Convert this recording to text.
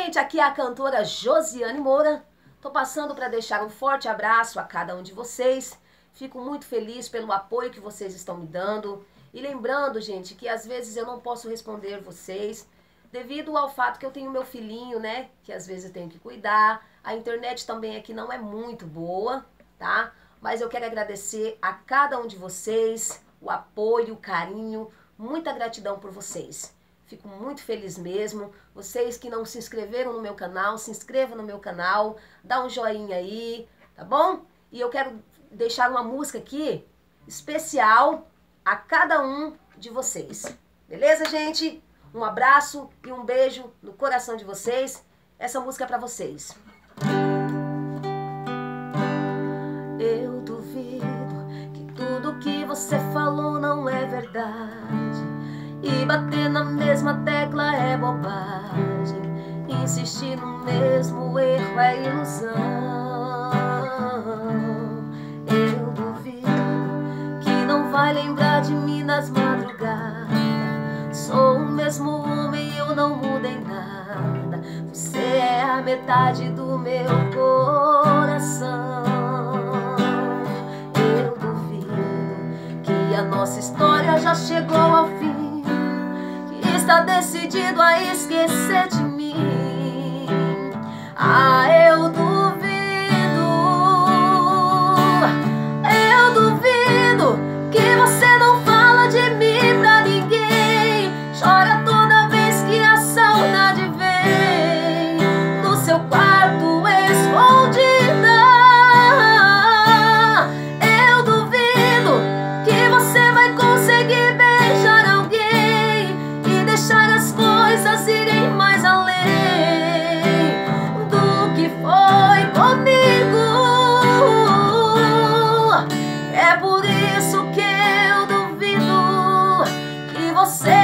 gente, aqui é a cantora Josiane Moura. Tô passando para deixar um forte abraço a cada um de vocês. Fico muito feliz pelo apoio que vocês estão me dando. E lembrando, gente, que às vezes eu não posso responder vocês devido ao fato que eu tenho meu filhinho, né? Que às vezes eu tenho que cuidar. A internet também aqui não é muito boa, tá? Mas eu quero agradecer a cada um de vocês, o apoio, o carinho, muita gratidão por vocês. Fico muito feliz mesmo. Vocês que não se inscreveram no meu canal, se inscrevam no meu canal, dá um joinha aí, tá bom? E eu quero deixar uma música aqui especial a cada um de vocês. Beleza, gente? Um abraço e um beijo no coração de vocês. Essa música é pra vocês. Eu duvido que tudo que você falou não é verdade. E bater na mesma tecla é bobagem. Insistir no mesmo erro é ilusão. Eu duvido que não vai lembrar de mim nas madrugadas. Sou o mesmo homem, eu não mudei nada. Você é a metade do meu coração. Eu duvido que a nossa história já chegou ao fim. Está decidido a esquecer de mim. Ah, eu duvido que você não fala de mim pra ninguém. Chora toda vez que a saudade vem no seu quarto escondida. Eu duvido que você vai conseguir beijar alguém e deixar as coisas irem mais além do que foi comigo. É por isso que eu duvido que você